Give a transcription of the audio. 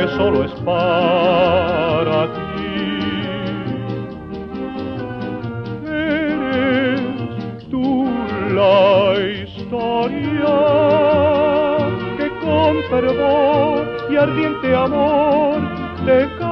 que solo es para ti. Eres tú la historia que con fervor y ardiente amor te